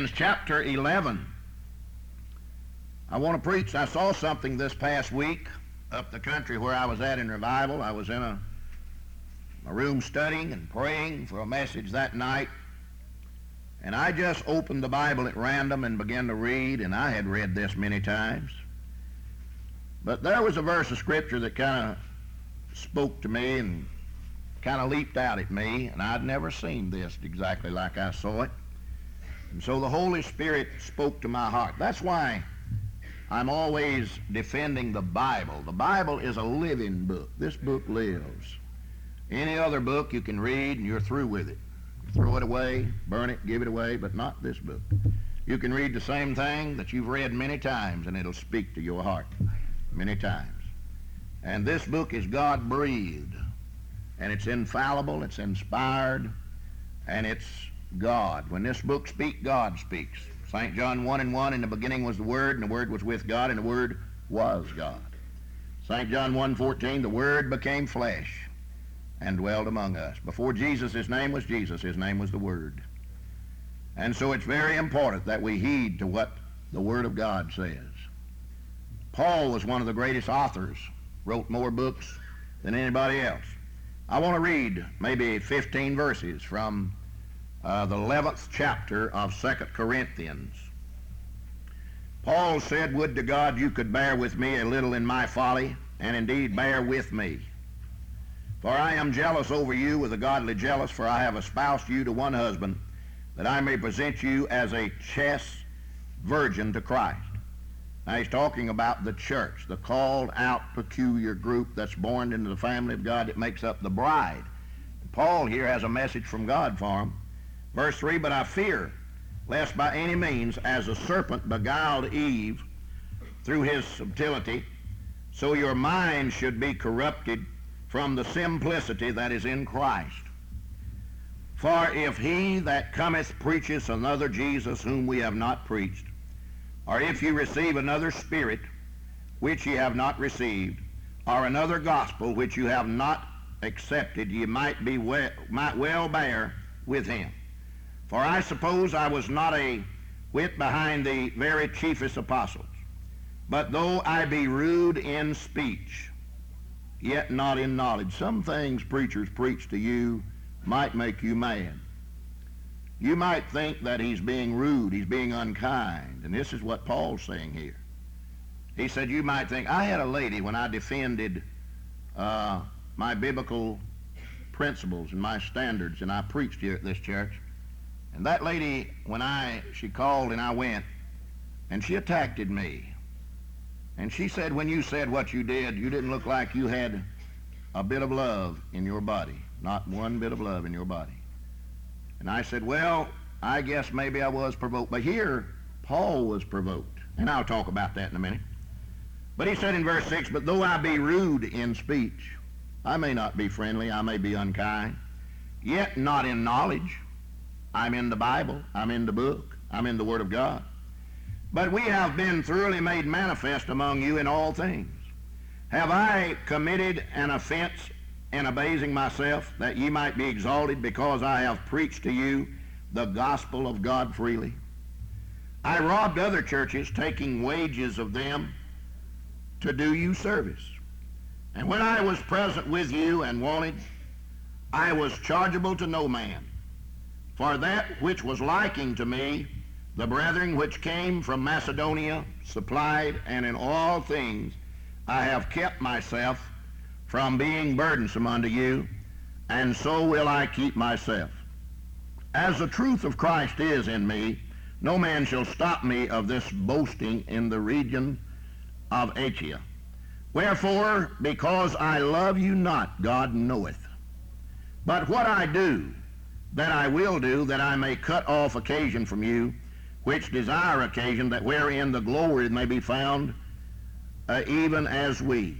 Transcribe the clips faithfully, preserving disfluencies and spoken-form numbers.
Chapter eleven. I want to preach. I saw something this past week up the country where I was at in revival. I was in a, a room studying and praying for a message that night, and I just opened the Bible at random and began to read, and I had read this many times. But there was a verse of Scripture that kind of spoke to me and kind of leaped out at me, and I'd never seen this exactly like I saw it. And so the Holy Spirit spoke to my heart. That's why I'm always defending the Bible. The Bible is a living book. This book lives. Any other book you can read and you're through with it. Throw it away, burn it, give it away, but not this book. You can read the same thing that you've read many times and it'll speak to your heart many times. And this book is God-breathed, and it's infallible, it's inspired, and it's God. When this book speaks, God speaks. Saint John one and one, in the beginning was the Word, and the Word was with God, and the Word was God. Saint John one fourteen, the Word became flesh and dwelled among us. Before Jesus, his name was Jesus, his name was the Word. And so it's very important that we heed to what the Word of God says. Paul was one of the greatest authors, wrote more books than anybody else. I want to read maybe fifteen verses from Uh, the eleventh chapter of Second Corinthians. Paul said, "Would to God you could bear with me a little in my folly, and indeed bear with me. For I am jealous over you with a godly jealous, for I have espoused you to one husband, that I may present you as a chaste virgin to Christ." Now he's talking about the church, the called out peculiar group that's born into the family of God that makes up the bride. Paul here has a message from God for him. Verse three, "But I fear, lest by any means, as the serpent beguiled Eve through his subtlety, so your mind should be corrupted from the simplicity that is in Christ. For if he that cometh preacheth another Jesus whom we have not preached, or if you receive another spirit which ye have not received, or another gospel which you have not accepted, ye might be well, might well bear with him. For I suppose I was not a whit behind the very chiefest apostles. But though I be rude in speech, yet not in knowledge." Some things preachers preach to you might make you mad. You might think that he's being rude, he's being unkind. And this is what Paul's saying here. He said, you might think, I had a lady when I defended uh, my biblical principles and my standards, and I preached here at this church. And that lady, when I, she called and I went, and she attacked me. And she said, when you said what you did, you didn't look like you had a bit of love in your body. Not one bit of love in your body. And I said, well, I guess maybe I was provoked. But here, Paul was provoked. And I'll talk about that in a minute. But he said in verse six, "But though I be rude in speech, I may not be friendly, I may be unkind, yet not in knowledge. I'm in the Bible, I'm in the book, I'm in the Word of God. But we have been thoroughly made manifest among you in all things. Have I committed an offense in abasing myself, that ye might be exalted, because I have preached to you the gospel of God freely? I robbed other churches, taking wages of them to do you service. And when I was present with you and wanted, I was chargeable to no man. For that which was liking to me, the brethren which came from Macedonia supplied, and in all things I have kept myself from being burdensome unto you, and so will I keep myself. As the truth of Christ is in me, no man shall stop me of this boasting in the region of Achaia. Wherefore, because I love you not, God knoweth. But what I do, that I will do, that I may cut off occasion from you, which desire occasion, that wherein the glory may be found, uh, even as we.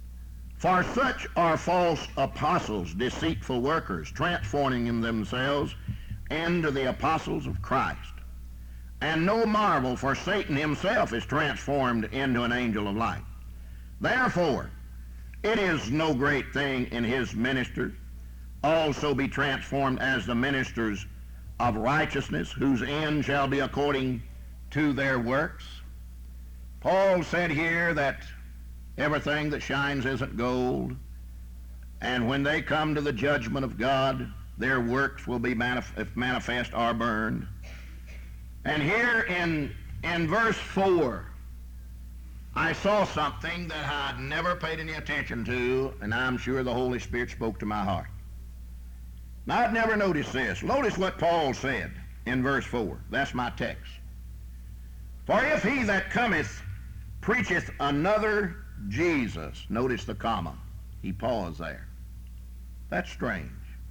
For such are false apostles, deceitful workers, transforming themselves into the apostles of Christ. And no marvel, for Satan himself is transformed into an angel of light. Therefore, it is no great thing in his ministers also be transformed as the ministers of righteousness, whose end shall be according to their works. Paul said here that everything that shines isn't gold, and when they come to the judgment of God, their works will be manif- if manifest or burned. And here in, in verse four, I saw something that I'd never paid any attention to, and I'm sure the Holy Spirit spoke to my heart. Now, I'd never noticed this. Notice what Paul said in verse four. That's my text. For if he that cometh preacheth another Jesus, notice the comma. He paused there. That's strange.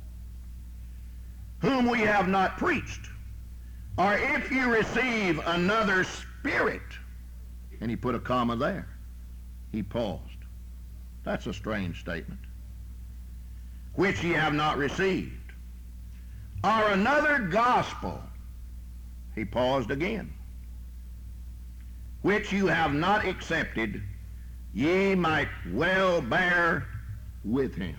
Whom we have not preached, or if you receive another spirit, and he put a comma there. He paused. That's a strange statement. Which ye have not received, or another gospel, he paused again, which you have not accepted, ye might well bear with him.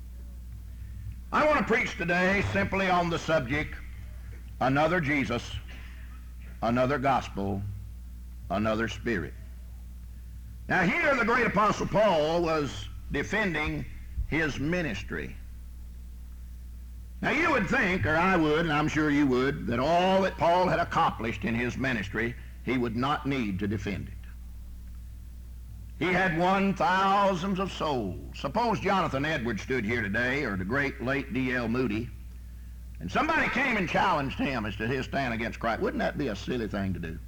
I want to preach today simply on the subject, another Jesus, another gospel, another spirit. Now here the great apostle Paul was defending his ministry. Now you would think, or I would, and I'm sure you would, that all that Paul had accomplished in his ministry, he would not need to defend it. He had won thousands of souls. Suppose Jonathan Edwards stood here today, or the great late D L Moody, and somebody came and challenged him as to his stand against Christ. Wouldn't that be a silly thing to do?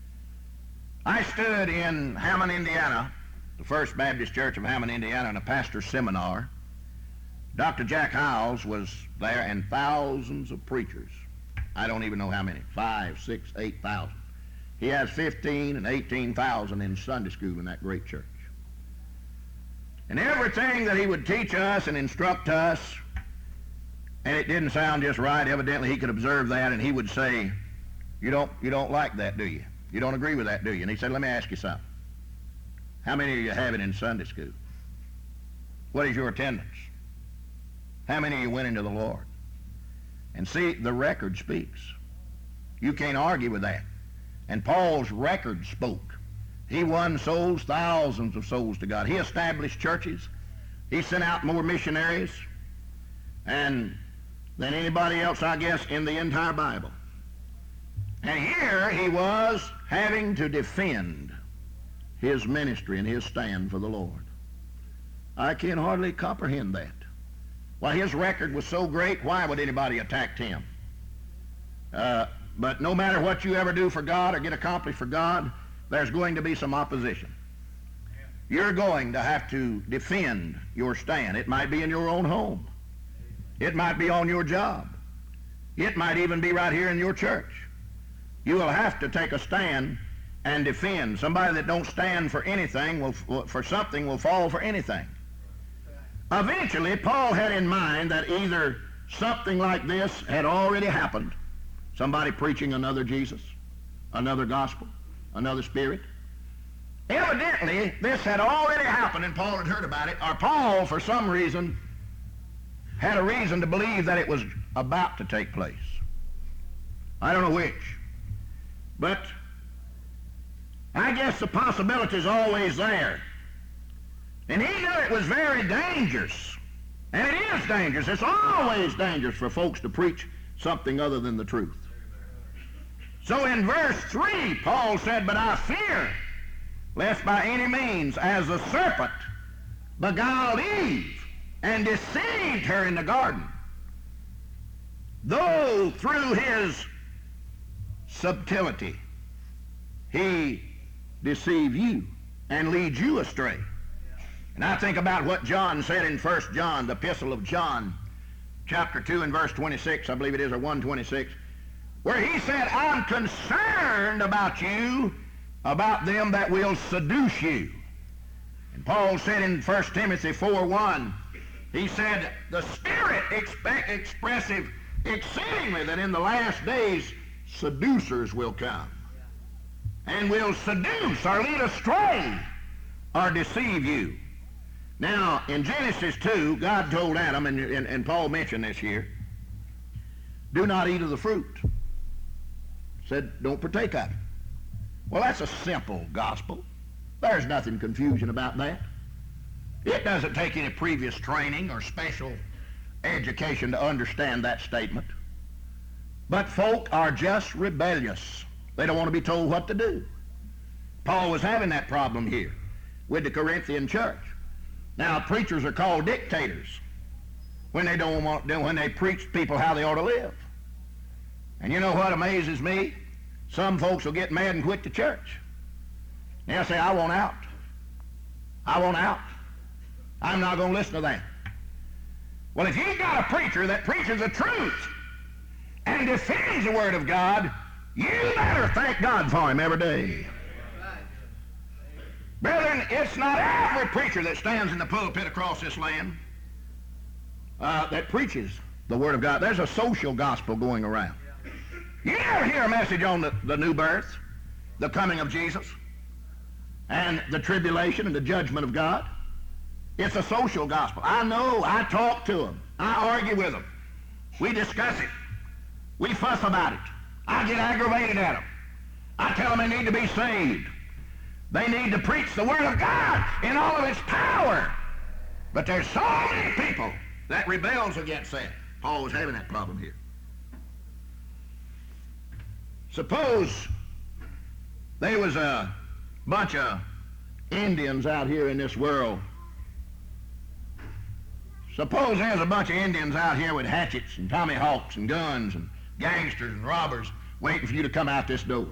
I stood in Hammond, Indiana, the First Baptist Church of Hammond, Indiana, in a pastor's seminar. Doctor Jack Howells was there, and thousands of preachers. I don't even know how many, five, six, eight thousand. He has fifteen and eighteen thousand in Sunday school in that great church. And everything that he would teach us and instruct us, and it didn't sound just right, evidently he could observe that, and he would say, you don't, you don't like that, do you? You don't agree with that, do you? And he said, let me ask you something. How many of you have it in Sunday school? What is your attendance? How many of you went into the Lord? And see, the record speaks. You can't argue with that. And Paul's record spoke. He won souls, thousands of souls to God. He established churches. He sent out more missionaries and than anybody else, I guess, in the entire Bible. And here he was having to defend his ministry and his stand for the Lord. I can hardly comprehend that. Why, his record was so great, why would anybody attack him? Uh, but no matter what you ever do for God or get accomplished for God, there's going to be some opposition. You're going to have to defend your stand. It might be in your own home. It might be on your job. It might even be right here in your church. You will have to take a stand and defend. Somebody that don't stand for anything, will, for something, will fall for anything. Eventually, Paul had in mind that either something like this had already happened, somebody preaching another Jesus, another gospel, another spirit. Evidently, this had already happened and Paul had heard about it, or Paul, for some reason, had a reason to believe that it was about to take place. I don't know which. But I guess the possibility is always there. And he knew it was very dangerous. And it is dangerous. It's always dangerous for folks to preach something other than the truth. So in verse three, Paul said, but I fear lest by any means, as the serpent beguiled Eve and deceived her in the garden, though through his subtlety he deceive you and lead you astray. And I think about what John said in First John, the epistle of John, chapter two and verse twenty-six, I believe it is, or one twenty-six, where he said, I'm concerned about you, about them that will seduce you. And Paul said in First Timothy four one, he said, the Spirit expect, expressive exceedingly that in the last days seducers will come and will seduce or lead astray or deceive you. Now, in Genesis two, God told Adam, and, and, and Paul mentioned this here, do not eat of the fruit. Said, don't partake of it. Well, that's a simple gospel. There's nothing confusion about that. It doesn't take any previous training or special education to understand that statement. But folk are just rebellious. They don't want to be told what to do. Paul was having that problem here with the Corinthian church. Now, preachers are called dictators when they don't want, when they preach people how they ought to live. And you know what amazes me? Some folks will get mad and quit the church. They'll say, I want out. I want out. I'm not going to listen to that. Well, if you've got a preacher that preaches the truth and defends the Word of God, you better thank God for him every day. Brethren, it's not every preacher that stands in the pulpit across this land uh, that preaches the Word of God. There's a social gospel going around. You never hear a message on the, the new birth, the coming of Jesus, and the tribulation and the judgment of God. It's a social gospel. I know. I talk to them. I argue with them. We discuss it. We fuss about it. I get aggravated at them. I tell them they need to be saved. They need to preach the Word of God in all of its power. But there's so many people that rebels against that. Paul was having that problem here. Suppose there was a bunch of Indians out here in this world. Suppose there's a bunch of Indians out here with hatchets and tomahawks and guns and gangsters and robbers waiting for you to come out this door.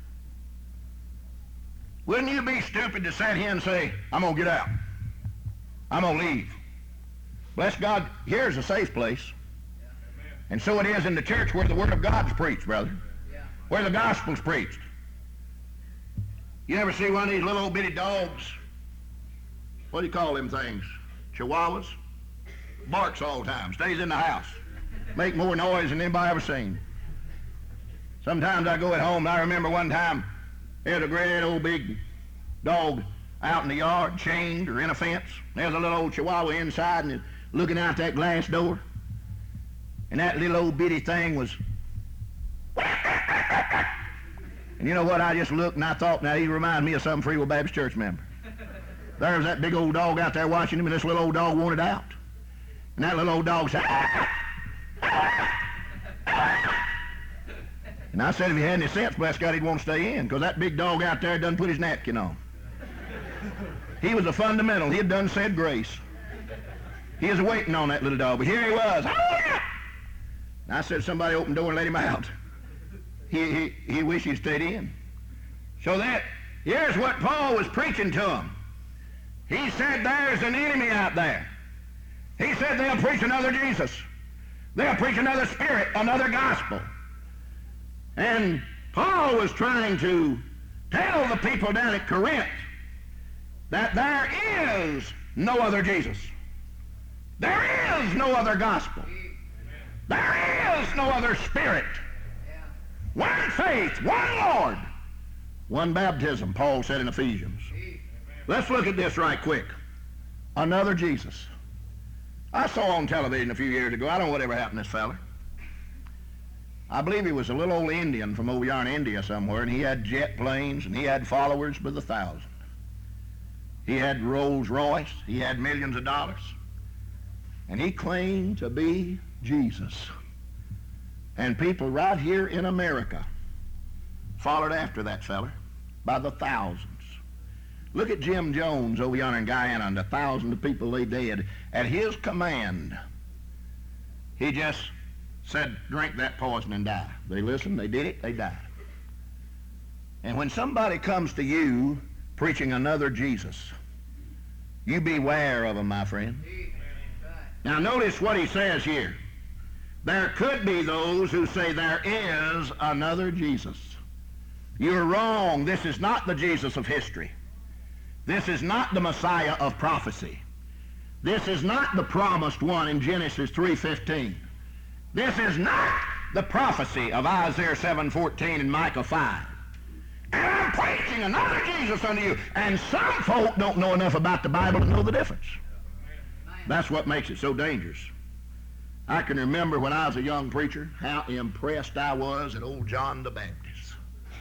Wouldn't you be stupid to sit here and say, I'm going to get out. I'm going to leave. Bless God, here's a safe place. And so it is in the church where the Word of God's preached, brother. Where the gospel's preached. You ever see one of these little old bitty dogs? What do you call them things? Chihuahuas? Barks all the time. Stays in the house. Make more noise than anybody ever seen. Sometimes I go at home, and I remember one time there's a great old big dog out in the yard, chained or in a fence. There's a little old Chihuahua inside and looking out that glass door. And that little old bitty thing was... And you know what? I just looked and I thought, now he reminds me of some Free Will Baptist Church member. There was that big old dog out there watching him, and this little old dog wanted out. And that little old dog said, and I said if he had any sense, bless God, he'd want to stay in, because that big dog out there done put his napkin on. He was a fundamental. He had done said grace. He was waiting on that little dog, but here he was. And I said, somebody open the door and let him out. He, he, he wished he'd stayed in. So that, here's what Paul was preaching to him. He said there's an enemy out there. He said they'll preach another Jesus. They'll preach another spirit, another gospel. And Paul was trying to tell the people down at Corinth that there is no other Jesus. There is no other gospel. There is no other spirit. One faith, one Lord, one baptism, Paul said in Ephesians. Let's look at this right quick. Another Jesus. I saw on television a few years ago, I don't know whatever happened to this fella. I believe he was a little old Indian from over yonder in India somewhere, and he had jet planes, and he had followers by the thousand. He had Rolls Royce, he had millions of dollars, and he claimed to be Jesus. And people right here in America followed after that fella by the thousands. Look at Jim Jones over yonder in Guyana and the thousands of people they dead. At his command, he just said, drink that poison and die. They listened, they did it, they died. And when somebody comes to you preaching another Jesus, you beware of them, my friend. Now notice what he says here. There could be those who say there is another Jesus. You're wrong. This is not the Jesus of history. This is not the Messiah of prophecy. This is not the promised one in Genesis three fifteen. This is not the prophecy of Isaiah seven fourteen and Micah five. And I'm preaching another Jesus unto you. And some folk don't know enough about the Bible to know the difference. That's what makes it so dangerous. I can remember when I was a young preacher how impressed I was at old John the Baptist.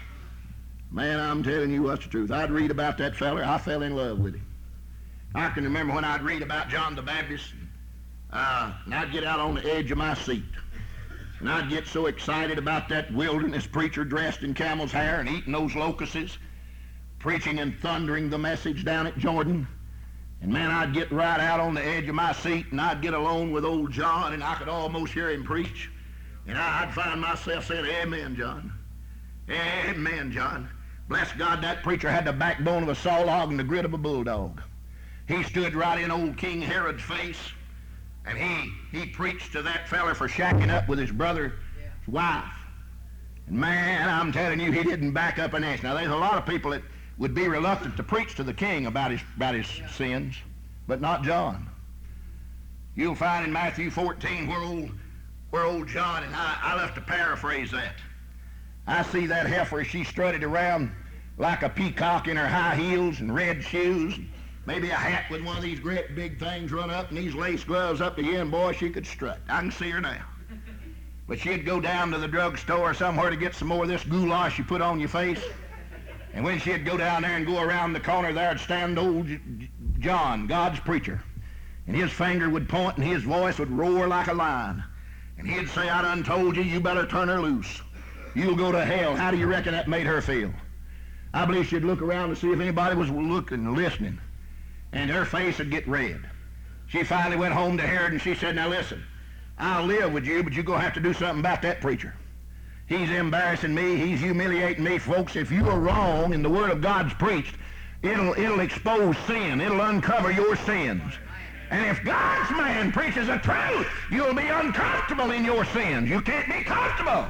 Man, I'm telling you what's the truth. I'd read about that feller. I fell in love with him. I can remember when I'd read about John the Baptist, uh, and I'd get out on the edge of my seat. And I'd get so excited about that wilderness preacher dressed in camel's hair and eating those locusts, preaching and thundering the message down at Jordan. And man, I'd get right out on the edge of my seat, and I'd get alone with old John, and I could almost hear him preach. And I'd find myself saying, amen, John. Amen, John. Bless God, that preacher had the backbone of a saw log and the grit of a bulldog. He stood right in old King Herod's face, and he, he preached to that feller for shacking up with his brother's wife. And man, I'm telling you, he didn't back up an inch. Now, there's a lot of people that would be reluctant to preach to the king about his, about his sins, but not John. You'll find in Matthew fourteen where old, where old John, and I, I love to paraphrase that. I see that heifer, she strutted around like a peacock in her high heels and red shoes, maybe a hat with one of these great big things run up and these lace gloves up again. Boy, she could strut. I can see her now. But she'd go down to the drugstore somewhere to get some more of this goulash you put on your face. And when she'd go down there and go around the corner, there'd stand old John, God's preacher. And his finger would point and his voice would roar like a lion. And he'd say, I done told you, you better turn her loose. You'll go to hell. How do you reckon that made her feel? I believe she'd look around to see if anybody was looking and listening. And her face would get red. She finally went home to Herod and she said, now listen, I'll live with you, but you're going to have to do something about that preacher. He's embarrassing me. He's humiliating me. Folks, if you are wrong and the Word of God's preached, it'll, it'll expose sin. It'll uncover your sins. And if God's man preaches the truth, you'll be uncomfortable in your sins. You can't be comfortable.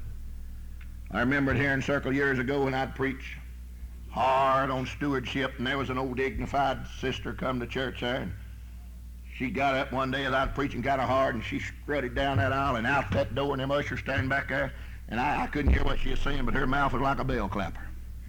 I remember here in Circle years ago when I'd preach hard on stewardship, and there was an old dignified sister come to church there, and she got up one day as I was preaching kind of hard, and she strutted down that aisle and out that door, and them ushers standing back there, and I, I couldn't hear what she was saying, but her mouth was like a bell clapper.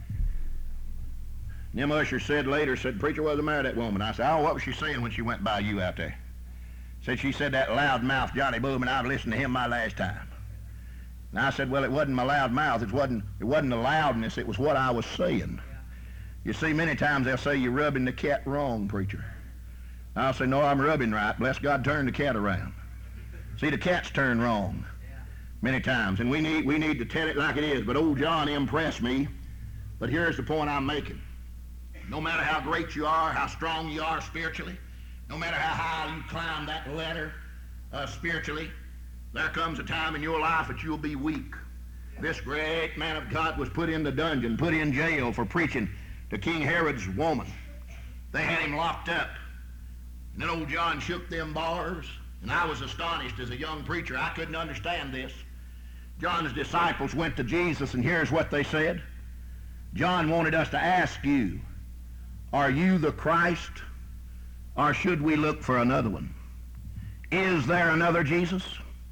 And them ushers said later, said, preacher, what's the matter with that woman? I said, oh, what was she saying when she went by you out there? Said she said that loud mouth Johnny Boom, and I've listened to him my last time. And I said, well, it wasn't my loud mouth. It wasn't, it wasn't the loudness. It was what I was saying. You see, many times they'll say you're rubbing the cat wrong, preacher. I'll say, no, I'm rubbing right. Bless God, turn the cat around. See, the cat's turned wrong many times, and we need, we need to tell it like it is. But old John impressed me. But here's the point I'm making. No matter how great you are, how strong you are spiritually, no matter how high you climb that ladder uh, spiritually, there comes a time in your life that you'll be weak. This great man of God was put in the dungeon, put in jail for preaching to King Herod's woman. They had him locked up. And then old John shook them bars, and I was astonished as a young preacher. I couldn't understand this. John's disciples went to Jesus, and here's what they said. John wanted us to ask you, are you the Christ, or should we look for another one? Is there another Jesus?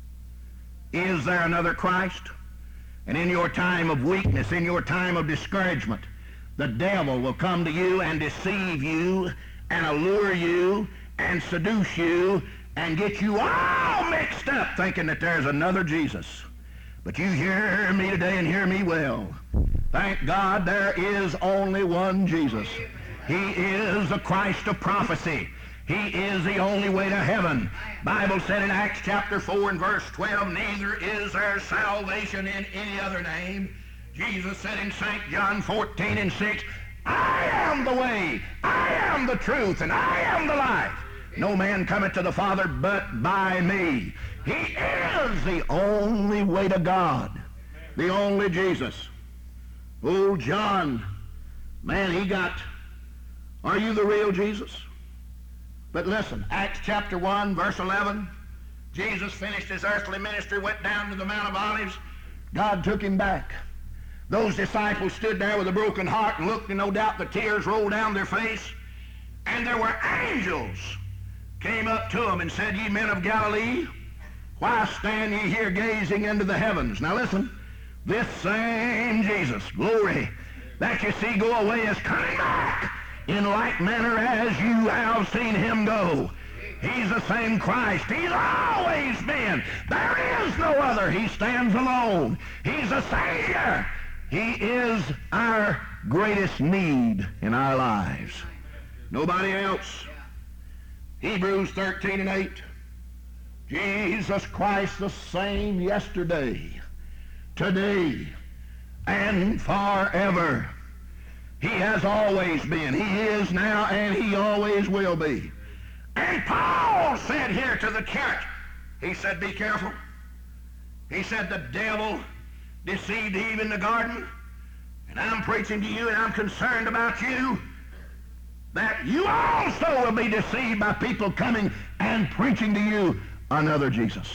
Is there another Christ? And in your time of weakness, in your time of discouragement, the devil will come to you and deceive you and allure you and seduce you and get you all mixed up thinking that there's another Jesus. But you hear me today and hear me well. Thank God there is only one Jesus. He is the Christ of prophecy. He is the only way to heaven. Bible said in Acts chapter four and verse twelve, neither is there salvation in any other name. Jesus said in Saint John fourteen and six, I am the way, I am the truth, and I am the life. No man cometh to the Father but by me. He is the only way to God, the only Jesus. Old John, man, he got, are you the real Jesus? But listen, Acts chapter one, verse eleven, Jesus finished his earthly ministry, went down to the Mount of Olives. God took him back. Those disciples stood there with a broken heart and looked, and no doubt the tears rolled down their face. And there were angels came up to them and said, ye men of Galilee, why stand ye here gazing into the heavens? Now listen, this same Jesus, glory, that you see go away is coming back in like manner as you have seen him go. He's the same Christ. He's always been. There is no other. He stands alone. He's a Savior. He is our greatest need in our lives. Nobody else. Hebrews thirteen and eight. Jesus Christ the same yesterday, today, and forever. He has always been. He is now, and he always will be. And Paul said here to the church, he said, be careful. He said, the devil deceived Eve in the garden, and I'm preaching to you, and I'm concerned about you, that you also will be deceived by people coming and preaching to you another Jesus.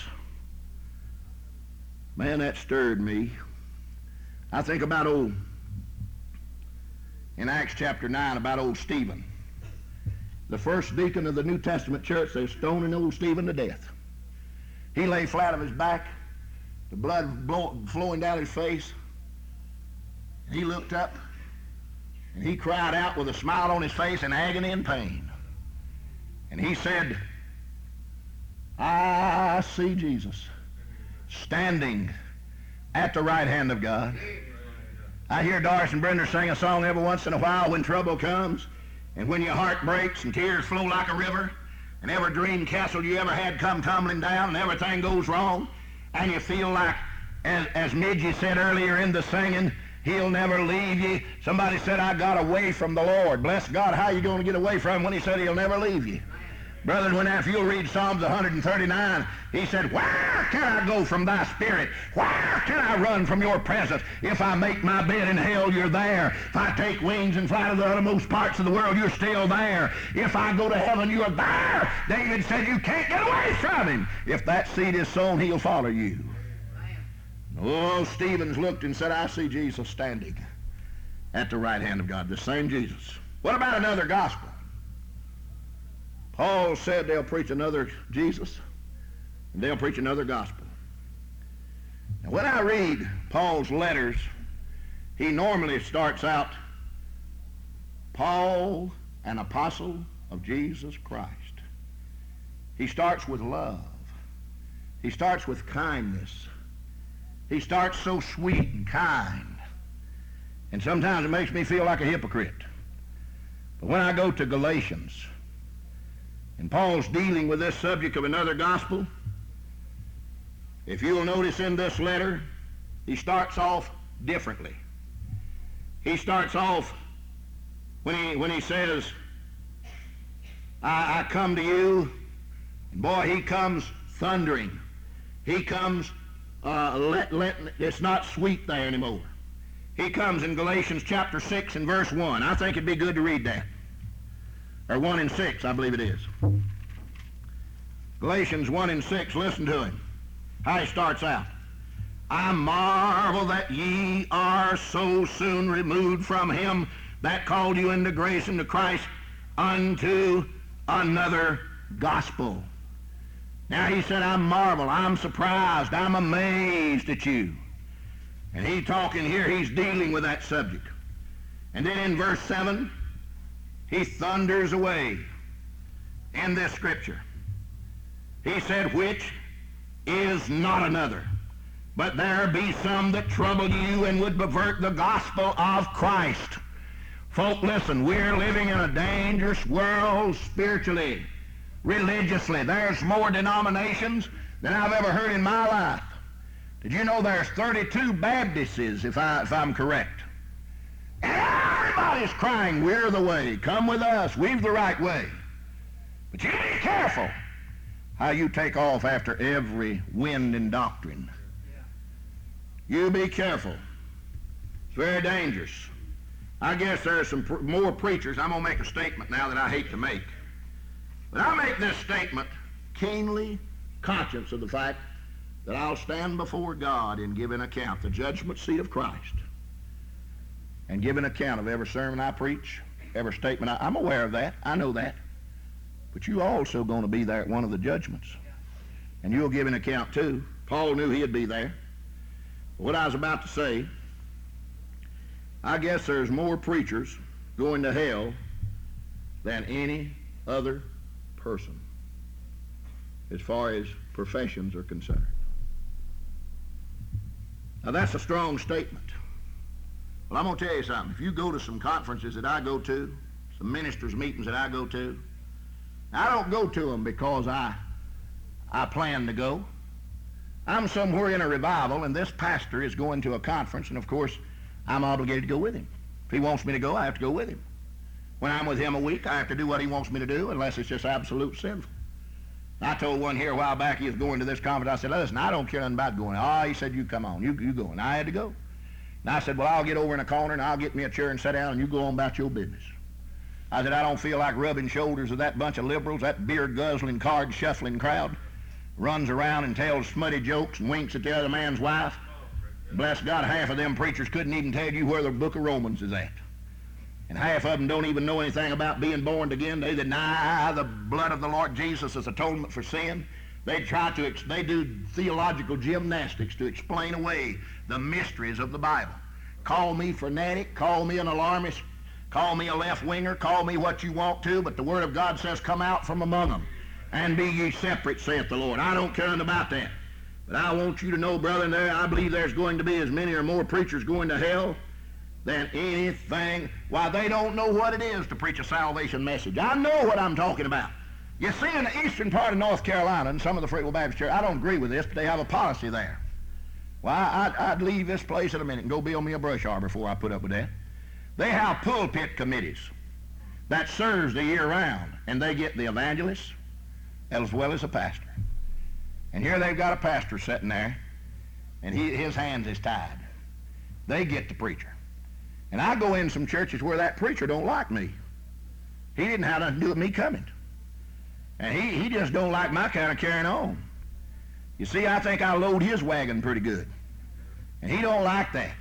Man, that stirred me. I think about old, in Acts chapter nine, about old Stephen. The first deacon of the New Testament church, they're stoning old Stephen to death. He lay flat on his back, the blood blow, flowing down his face. And he looked up, and he cried out with a smile on his face in agony and pain. And he said, I see Jesus standing at the right hand of God. I hear Doris and Brenda sing a song every once in a while, when trouble comes, and when your heart breaks and tears flow like a river, and every dream castle you ever had come tumbling down, and everything goes wrong, and you feel like, as, as Midgie said earlier in the singing, he'll never leave you. Somebody said, I got away from the Lord. Bless God, how are you going to get away from him when he said he'll never leave you? Brethren, when after you'll read Psalms one thirty-nine, he said, where can I go from thy spirit? Where can I run from your presence? If I make my bed in hell, you're there. If I take wings and fly to the uttermost parts of the world, you're still there. If I go to heaven, you're there. David said, you can't get away from him. If that seed is sown, he'll follow you. Oh, Stevens looked and said, I see Jesus standing at the right hand of God, the same Jesus. What about another gospel? Paul said they'll preach another Jesus, and they'll preach another gospel. Now, when I read Paul's letters, he normally starts out, Paul, an apostle of Jesus Christ. He starts with love. He starts with kindness. He starts so sweet and kind. And sometimes it makes me feel like a hypocrite. But when I go to Galatians, and Paul's dealing with this subject of another gospel, if you'll notice in this letter, he starts off differently. He starts off when he, when he says, I, I come to you, and boy, he comes thundering. He comes, uh, let, let, it's not sweet there anymore. He comes in Galatians chapter six and verse one. I think it'd be good to read that. Or one and six, I believe it is. Galatians one and six, listen to him. How he starts out. I marvel that ye are so soon removed from him that called you into grace into Christ unto another gospel. Now he said, I marvel, I'm surprised, I'm amazed at you. And he talking here, he's dealing with that subject. And then in verse seven, he thunders away in this scripture. He said, which is not another, but there be some that trouble you and would pervert the gospel of Christ. Folk, listen, we're living in a dangerous world spiritually, religiously. There's more denominations than I've ever heard in my life. Did you know there's thirty-two Baptists, if, I, if I'm correct? And everybody's crying, we're the way. Come with us. We've the right way. But you be careful how you take off after every wind and doctrine. You be careful. It's very dangerous. I guess there's some pr- more preachers. I'm going to make a statement now that I hate to make. But I make this statement keenly conscious of the fact that I'll stand before God and give an account, the judgment seat of Christ, and give an account of every sermon I preach, every statement. I, I'm aware of that. I know that. But you're also going to be there at one of the judgments. And you'll give an account too. Paul knew he'd be there. But what I was about to say, I guess there's more preachers going to hell than any other person. as far as professions are concerned. Now that's a strong statement. Well, I'm going to tell you something. If you go to some conferences that I go to, some ministers' meetings that I go to, I don't go to them because I, I plan to go. I'm somewhere in a revival, and this pastor is going to a conference, and of course, I'm obligated to go with him. If he wants me to go, I have to go with him. When I'm with him a week, I have to do what he wants me to do, unless it's just absolute sinful. I told one here a while back, he was going to this conference. I said, listen, I don't care nothing about going. Oh, he said, you come on, you, you go. And I had to go. And I said, well, I'll get over in a corner, and I'll get me a chair and sit down, and you go on about your business. I said, I don't feel like rubbing shoulders with that bunch of liberals, that beer-guzzling, card-shuffling crowd. Runs around and tells smutty jokes and winks at the other man's wife. Bless God, half of them preachers couldn't even tell you where the book of Romans is at. And half of them don't even know anything about being born again. They deny the blood of the Lord Jesus as atonement for sin. They try to, they do theological gymnastics to explain away the mysteries of the Bible. Call me fanatic, call me an alarmist, call me a left-winger, call me what you want to, but the Word of God says, come out from among them, and be ye separate, saith the Lord. I don't care nothing about that. But I want you to know, brother, there, I believe there's going to be as many or more preachers going to hell than anything. Why, they don't know what it is to preach a salvation message. I know what I'm talking about. You see, in the eastern part of North Carolina, and some of the Free Will Baptist Church, I don't agree with this, but they have a policy there. Well, I'd, I'd leave this place in a minute and go build me a brush arbor before I put up with that. They have pulpit committees that serves the year round, and they get the evangelists as well as a pastor. And here they've got a pastor sitting there, and he, his hands is tied. They get the preacher. And I go in some churches where that preacher don't like me. He didn't have nothing to do with me coming. And he, he just don't like my kind of carrying on. You see, I think I load his wagon pretty good. And he don't like that.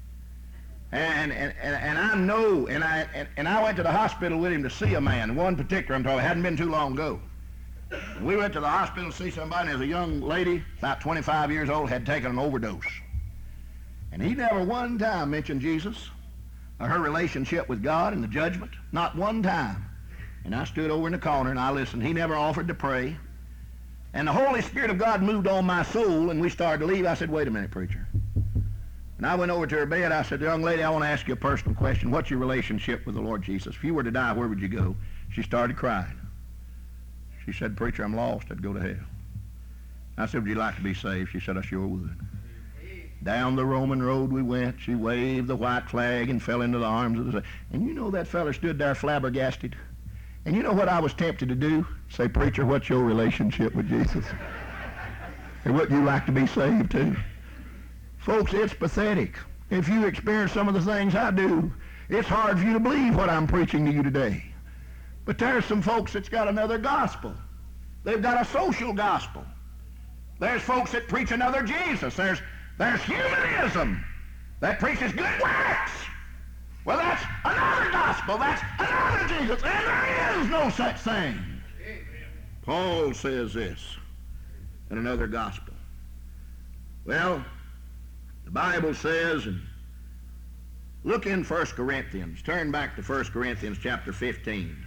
And, and, and, and I know, and I, and, and I went to the hospital with him to see a man, one particular I'm talking, it hadn't been too long ago. We went to the hospital to see somebody, and there's a young lady, about twenty-five years old, had taken an overdose. And he never one time mentioned Jesus or her relationship with God and the judgment. Not one time. And I stood over in the corner and I listened. He never offered to pray. And the Holy Spirit of God moved on my soul, and we started to leave. I said, wait a minute, preacher. And I went over to her bed. I said, young lady, I want to ask you a personal question. What's your relationship with the Lord Jesus? If you were to die, where would you go? She started crying. She said, preacher, I'm lost. I'd go to hell. I said, would you like to be saved? She said, I sure would. Down the Roman road we went. She waved the white flag and fell into the arms of the... And you know that fella stood there flabbergasted. And you know what I was tempted to do? Say, preacher, what's your relationship with Jesus? And would you like to be saved too? Folks, it's pathetic. If you experience some of the things I do, it's hard for you to believe what I'm preaching to you today. But there's some folks that's got another gospel. They've got a social gospel. There's folks that preach another Jesus. There's, there's humanism that preaches good works. Well, that's another gospel. That's another Jesus. And there is no such thing. Paul says this in another gospel. Well, the Bible says, and look in First Corinthians. Turn back to First Corinthians chapter fifteen.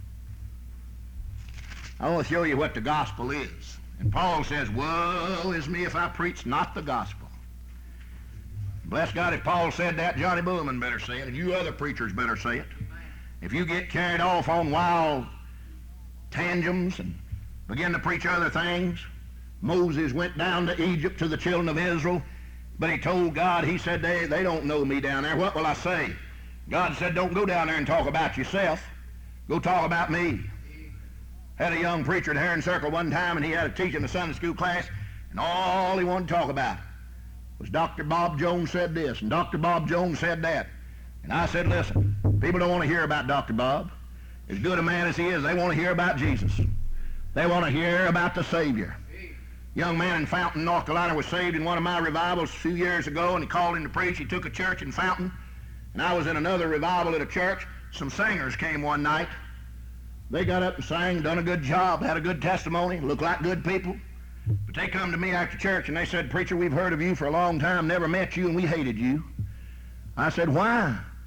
I want to show you what the gospel is. And Paul says, woe is me if I preach not the gospel. Bless God, if Paul said that, Johnny Bullman better say it, and you other preachers better say it. If you get carried off on wild tangems and begin to preach other things, Moses went down to Egypt to the children of Israel, but he told God, he said, they, they don't know me down there. What will I say? God said, don't go down there and talk about yourself. Go talk about me. Had a young preacher at Heron Circle one time, and he had a teacher in the Sunday school class, and all he wanted to talk about was Doctor Bob Jones said this, and Doctor Bob Jones said that. And I said, listen, people don't want to hear about Doctor Bob. As good a man as he is, they want to hear about Jesus. They want to hear about the Savior. A young man in Fountain, North Carolina, was saved in one of my revivals a few years ago, and he called in to preach. He took a church in Fountain, and I was in another revival at a church. Some singers came one night. They got up and sang, done a good job, had a good testimony, looked like good people. But they come to me after church and they said, preacher, we've heard of you for a long time, never met you, and we hated you. I said, why?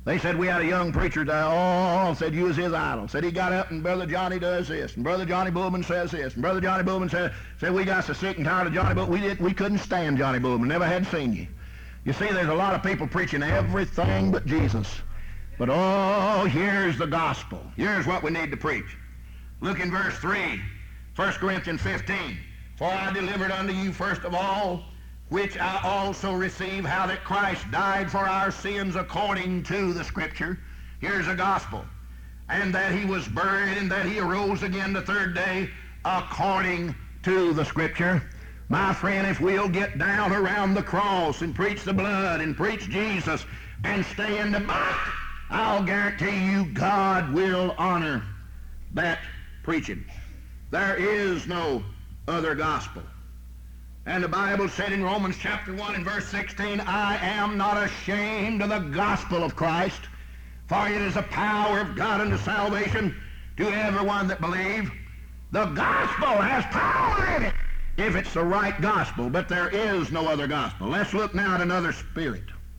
They said we had a young preacher that, oh, said you was his idol. Said he got up and Brother Johnny does this, and Brother Johnny Bullman says this, and Brother Johnny Bullman said, said we got so sick and tired of Johnny Bullman, we, did, we couldn't stand Johnny Bullman, never had seen you. You see, there's a lot of people preaching everything but Jesus. But oh, here's the gospel. Here's what we need to preach. Look in verse three, First Corinthians fifteen. For I delivered unto you first of all, which I also received, how that Christ died for our sins according to the Scripture. Here's the gospel. And that he was buried, and that he arose again the third day according to the Scripture. My friend, if we'll get down around the cross and preach the blood and preach Jesus and stay in the back, I'll guarantee you God will honor that preaching. There is no other gospel. And the Bible said in Romans chapter one and verse sixteen, I am not ashamed of the gospel of Christ, for it is the power of God unto salvation to everyone that believe. The gospel has power in it if it's the right gospel, but there is no other gospel. Let's look now at another spirit.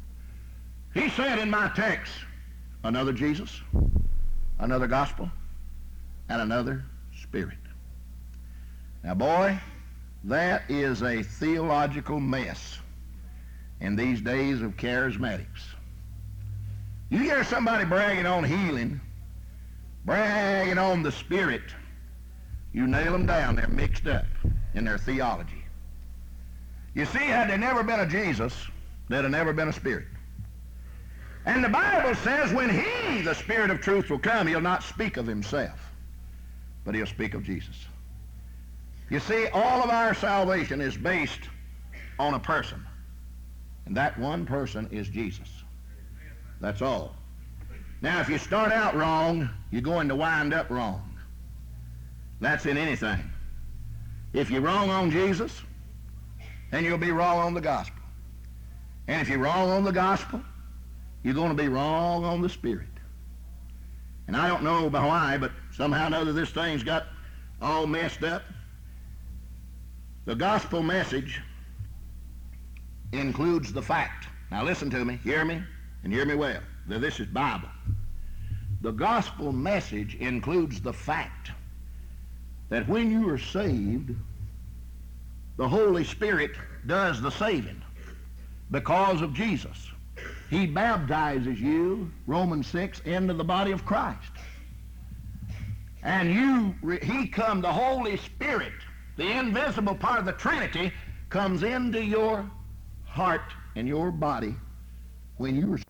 He said in my text, another Jesus, another gospel, and another spirit. Now, boy, that is a theological mess in these days of charismatics. You hear somebody bragging on healing, bragging on the Spirit, you nail them down. They're mixed up in their theology. You see, had there never been a Jesus, there'd have never been a Spirit. And the Bible says when he, the Spirit of truth, will come, he'll not speak of himself, but he'll speak of Jesus. You see, all of our salvation is based on a person, and that one person is Jesus. That's all. Now, if you start out wrong, you're going to wind up wrong. That's in anything. If you're wrong on Jesus, then you'll be wrong on the gospel. And if you're wrong on the gospel, you're going to be wrong on the Spirit. And I don't know why, but somehow or another this thing's got all messed up. The gospel message includes the fact. Now listen to me, hear me, and hear me well. Now, this is Bible. The gospel message includes the fact that when you are saved, the Holy Spirit does the saving because of Jesus. He baptizes you, Romans six, into the body of Christ. And you, he come, the Holy Spirit, the invisible part of the Trinity, comes into your heart and your body when you are